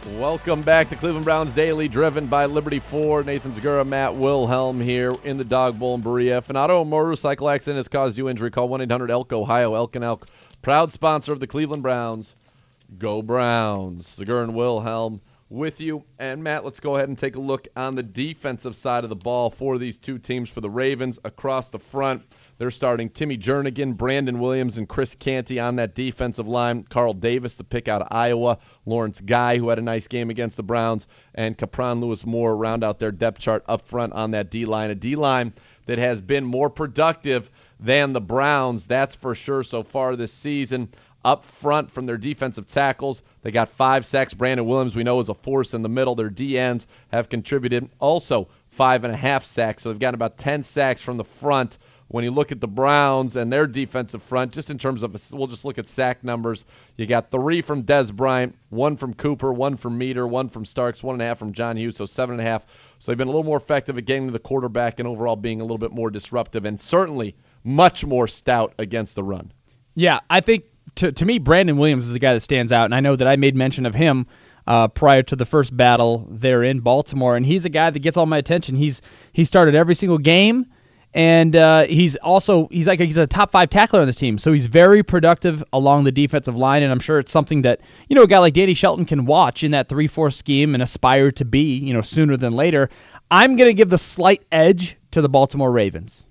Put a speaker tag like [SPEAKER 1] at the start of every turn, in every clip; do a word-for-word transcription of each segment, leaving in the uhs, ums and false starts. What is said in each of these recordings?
[SPEAKER 1] Welcome back to Cleveland Browns Daily, driven by Liberty Ford. Nathan Zagura, Matt Wilhelm here in the Dog Bowl in Berea. If an auto or motorcycle accident has caused you injury, call one eight hundred elk Ohio. Elk and Elk, proud sponsor of the Cleveland Browns. Go Browns. Zagura and Wilhelm with you. And Matt, let's go ahead and take a look on the defensive side of the ball for these two teams. For the Ravens, across the front, they're starting Timmy Jernigan, Brandon Williams, and Chris Canty on that defensive line. Carl Davis, the pick out of Iowa. Lawrence Guy, who had a nice game against the Browns. And Capron Lewis Moore round out their depth chart up front on that D-line. A D-line that has been more productive than the Browns, that's for sure, so far this season. Up front from their defensive tackles, they got five sacks. Brandon Williams, we know, is a force in the middle. Their D Ns have contributed also five and a half sacks. So they've got about ten sacks from the front. When you look at the Browns and their defensive front, just in terms of, we'll just look at sack numbers. You got three from Des Bryant, one from Cooper, one from Meter, one from Starks, one and a half from John Hughes, so seven and a half. So they've been a little more effective at getting to the quarterback and overall being a little bit more disruptive and certainly much more stout against the run.
[SPEAKER 2] Yeah, I think to to me, Brandon Williams is the guy that stands out, and I know that I made mention of him uh, prior to the first battle there in Baltimore, and he's a guy that gets all my attention. He's he started every single game. And uh, he's also he's like he's a top five tackler on this team, so he's very productive along the defensive line. And I'm sure it's something that you know a guy like Danny Shelton can watch in that three four scheme and aspire to be you know sooner than later. I'm going to give the slight edge to the Baltimore Ravens.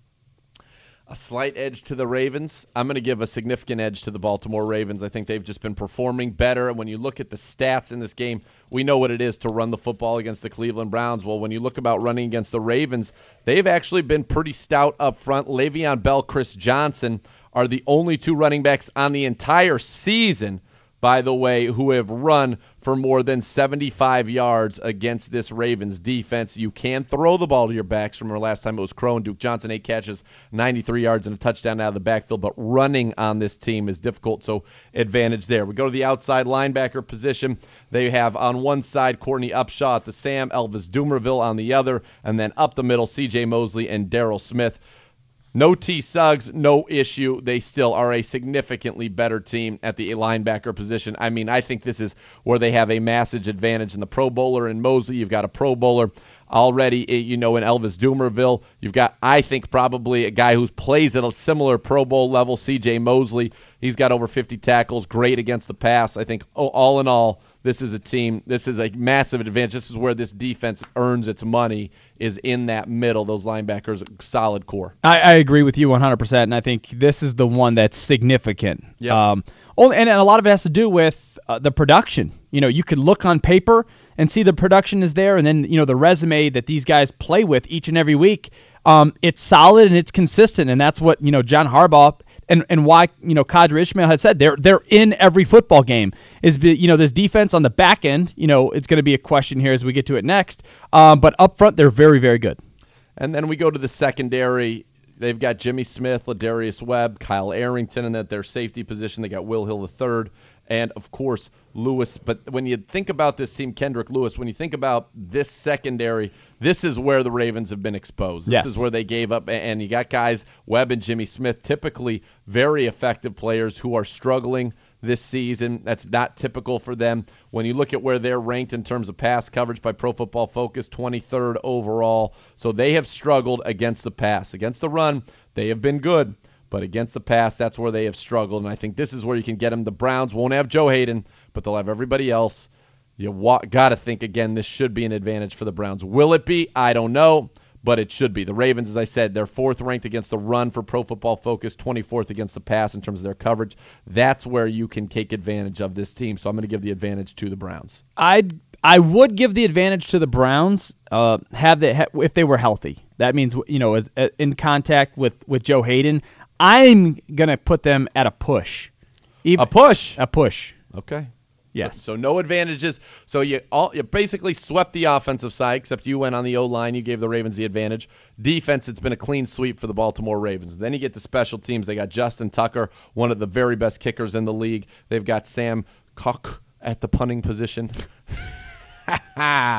[SPEAKER 1] A slight edge to the Ravens. I'm going to give a significant edge to the Baltimore Ravens. I think they've just been performing better. And when you look at the stats in this game, we know what it is to run the football against the Cleveland Browns. Well, when you look about running against the Ravens, they've actually been pretty stout up front. Le'Veon Bell, Chris Johnson are the only two running backs on the entire season, by the way, who have run for more than seventy-five yards against this Ravens defense. You can throw the ball to your backs. Remember last time it was Crow and Duke Johnson, eight catches, ninety-three yards, and a touchdown out of the backfield. But running on this team is difficult, so advantage there. We go to the outside linebacker position. They have on one side Courtney Upshaw at the Sam, Elvis Dumerville on the other, and then up the middle, C J Mosley and Darryl Smith. No T. Suggs, no issue. They still are a significantly better team at the linebacker position. I mean, I think this is where they have a massive advantage in the Pro Bowler. In Mosley, you've got a Pro Bowler already, you know, in Elvis Dumerville. You've got, I think, probably a guy who plays at a similar Pro Bowl level, C J Mosley. He's got over fifty tackles, great against the pass. I think, oh, all in all, this is a team, this is a massive advantage. This is where this defense earns its money, is in that middle, those linebackers, solid core.
[SPEAKER 2] I, I agree with you one hundred percent, and I think this is the one that's significant.
[SPEAKER 1] Yep.
[SPEAKER 2] Um, only, and, and a lot of it has to do with uh, the production. You know, you could look on paper and see the production is there, and then, you know, the resume that these guys play with each and every week, um, it's solid and it's consistent, and that's what, you know, John Harbaugh and and why, you know, Qadry Ismail had said they're they're in every football game is, you know, this defense on the back end, you know, it's going to be a question here as we get to it next, um, but up front they're very, very good.
[SPEAKER 1] And then we go to the secondary. They've got Jimmy Smith, Ladarius Webb, Kyle Arrington, and at their safety position they got Will Hill the third, and of course Lewis. But when you think about this team, Kendrick Lewis, when you think about this secondary, this is where the Ravens have been exposed. This
[SPEAKER 2] yes.
[SPEAKER 1] is where they gave up, and you got guys, Webb and Jimmy Smith, typically very effective players who are struggling this season. That's not typical for them. When you look at where they're ranked in terms of pass coverage by Pro Football Focus, twenty-third overall. So they have struggled against the pass. Against the run, they have been good, but against the pass, that's where they have struggled, and I think this is where you can get them. The Browns won't have Joe Hayden, but they'll have everybody else. You wa- got to think, again, this should be an advantage for the Browns. Will it be? I don't know, but it should be. The Ravens, as I said, they're fourth ranked against the run for Pro Football Focus, twenty-fourth against the pass in terms of their coverage. That's where you can take advantage of this team, so I'm going to give the advantage to the Browns.
[SPEAKER 2] I'd I would give the advantage to the Browns uh, have they, if they were healthy. That means, you know, as, uh, in contact with, with Joe Hayden. I'm going to put them at a push.
[SPEAKER 1] Even, a push?
[SPEAKER 2] A push.
[SPEAKER 1] Okay.
[SPEAKER 2] Yes.
[SPEAKER 1] So, so no advantages. So you all you basically swept the offensive side, except you went on the O-line. You gave the Ravens the advantage. Defense, it's been a clean sweep for the Baltimore Ravens. Then you get to special teams. They got Justin Tucker, one of the very best kickers in the league. They've got Sam Koch at the punting position.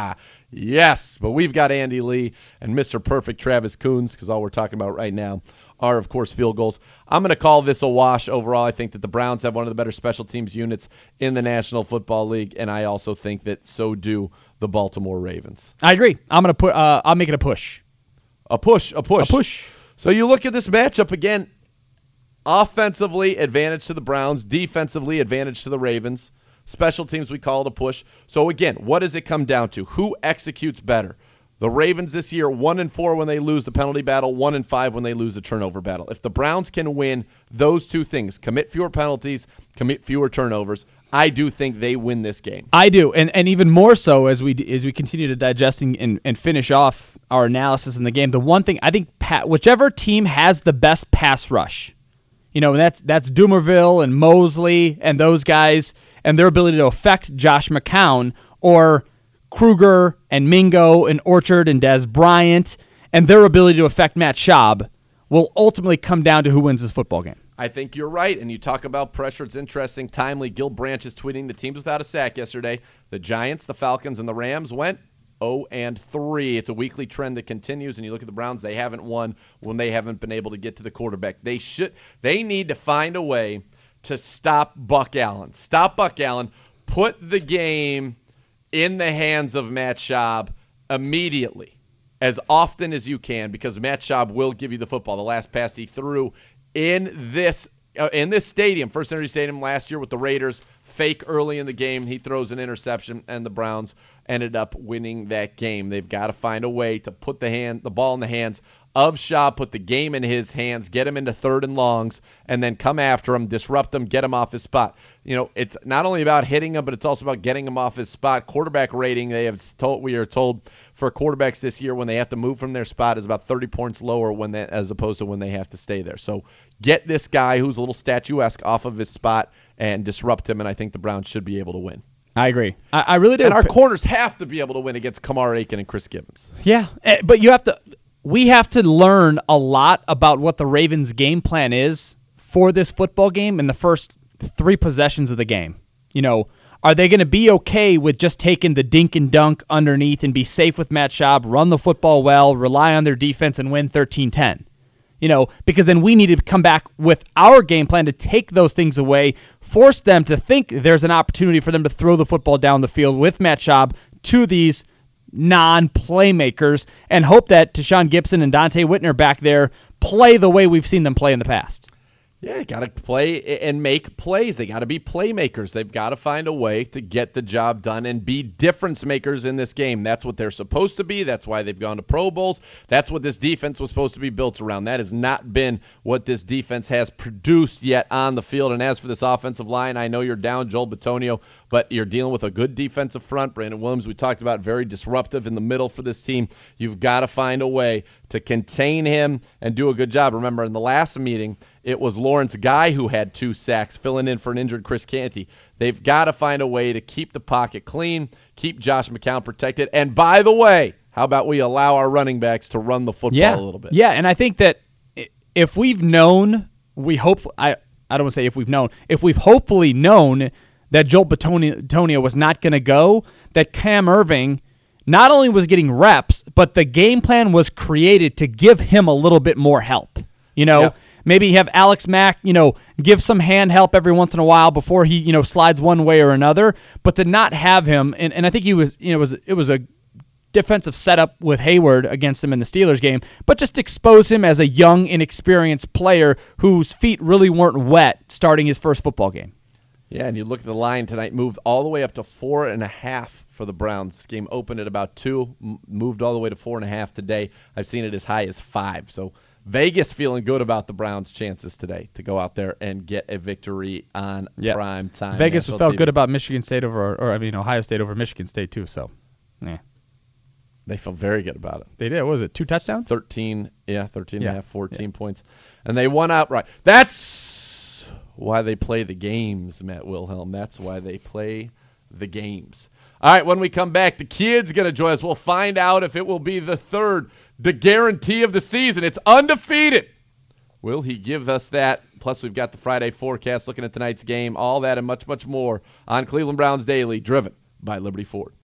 [SPEAKER 1] Yes, but we've got Andy Lee and Mister Perfect Travis Coons, because all we're talking about right now are, of course, field goals. I'm going to call this a wash overall. I think that the Browns have one of the better special teams units in the National Football League, and I also think that so do the Baltimore Ravens.
[SPEAKER 2] I agree. I'm going to put. Uh, I'll make it a push.
[SPEAKER 1] A push, a push.
[SPEAKER 2] A push.
[SPEAKER 1] So you look at this matchup again. Offensively, advantage to the Browns. Defensively, advantage to the Ravens. Special teams, we call it a push. So again, what does it come down to? Who executes better? The Ravens this year, one and four when they lose the penalty battle, one and five when they lose the turnover battle. If the Browns can win those two things, commit fewer penalties, commit fewer turnovers, I do think they win this game.
[SPEAKER 2] I do, and and even more so as we as we continue to digest and, and, and finish off our analysis in the game. The one thing I think, Pat, whichever team has the best pass rush, you know, and that's that's Dumerville and Mosley and those guys, and their ability to affect Josh McCown, or Kruger and Mingo and Orchard and Dez Bryant, and their ability to affect Matt Schaub, will ultimately come down to who wins this football game.
[SPEAKER 1] I think you're right, and you talk about pressure. It's interesting, timely. Gil Branch is tweeting the teams without a sack yesterday. The Giants, the Falcons, and the Rams went oh and three. It's a weekly trend that continues, and you look at the Browns, they haven't won when they haven't been able to get to the quarterback. They should. They need to find a way to stop Buck Allen. Stop Buck Allen. Put the game in the hands of Matt Schaub immediately, as often as you can, because Matt Schaub will give you the football. The last pass he threw in this uh, in this stadium, First Energy Stadium last year with the Raiders, fake early in the game. He throws an interception, and the Browns ended up winning that game. They've got to find a way to put the hand, the ball in the hands of Schaub, put the game in his hands, get him into third and longs, and then come after him, disrupt him, get him off his spot. You know, it's not only about hitting him, but it's also about getting him off his spot. Quarterback rating, they have told, we are told, for quarterbacks this year, when they have to move from their spot, is about thirty points lower when they, as opposed to when they have to stay there. So get this guy who's a little statuesque off of his spot and disrupt him, and I think the Browns should be able to win.
[SPEAKER 2] I agree. I, I really do.
[SPEAKER 1] And our corners have to be able to win against Kamar Aiken and Chris Gibbons.
[SPEAKER 2] Yeah, but you have to. We have to learn a lot about what the Ravens' game plan is for this football game in the first three possessions of the game. You know, are they going to be okay with just taking the dink and dunk underneath and be safe with Matt Schaub, run the football well, rely on their defense, and win thirteen ten? You know, because then we need to come back with our game plan to take those things away, force them to think there's an opportunity for them to throw the football down the field with Matt Schaub to these non-playmakers, and hope that Tashawn Gibson and Dante Whitner back there play the way we've seen them play in the past.
[SPEAKER 1] Yeah, got to play and make plays. They got to be playmakers. They've got to find a way to get the job done and be difference makers in this game. That's what they're supposed to be. That's why they've gone to Pro Bowls. That's what this defense was supposed to be built around. That has not been what this defense has produced yet on the field. And as for this offensive line, I know you're down Joel Bitonio, but you're dealing with a good defensive front. Brandon Williams, we talked about, very disruptive in the middle for this team. You've got to find a way to contain him and do a good job. Remember, in the last meeting, it was Lawrence Guy who had two sacks, filling in for an injured Chris Canty. They've got to find a way to keep the pocket clean, keep Josh McCown protected. And by the way, how about we allow our running backs to run the football
[SPEAKER 2] yeah.
[SPEAKER 1] a little bit?
[SPEAKER 2] Yeah, and I think that if we've known, we hope, I, I don't want to say if we've known, if we've hopefully known that Joel Bitonio was not going to go, that Cam Irving not only was getting reps, but the game plan was created to give him a little bit more help. You know, yep. Maybe have Alex Mack, you know, give some hand help every once in a while before he, you know, slides one way or another. But to not have him, and, and I think he was, you know, it was it was a defensive setup with Hayward against him in the Steelers game, but just expose him as a young, inexperienced player whose feet really weren't wet starting his first football game.
[SPEAKER 1] Yeah, and you look at the line tonight, moved all the way up to four and a half for the Browns. This game opened at about two, moved all the way to four and a half today. I've seen it as high as five. So Vegas feeling good about the Browns' chances today to go out there and get a victory on yep. prime time.
[SPEAKER 2] Vegas was felt T V. Good about Michigan State over, or I mean Ohio State over Michigan State too. So, yeah,
[SPEAKER 1] they felt very good about it.
[SPEAKER 2] They did. What was it? Two touchdowns?
[SPEAKER 1] Thirteen, yeah, thirteen
[SPEAKER 2] yeah.
[SPEAKER 1] and a half, fourteen
[SPEAKER 2] yeah.
[SPEAKER 1] points, and they won outright. That's why they play the games, Matt Wilhelm. That's why they play the games. All right, when we come back, the kid's going to join us. We'll find out if it will be the third, the guarantee of the season. It's undefeated. Will he give us that? Plus, we've got the Friday forecast, looking at tonight's game, all that and much, much more on Cleveland Browns Daily, driven by Liberty Ford.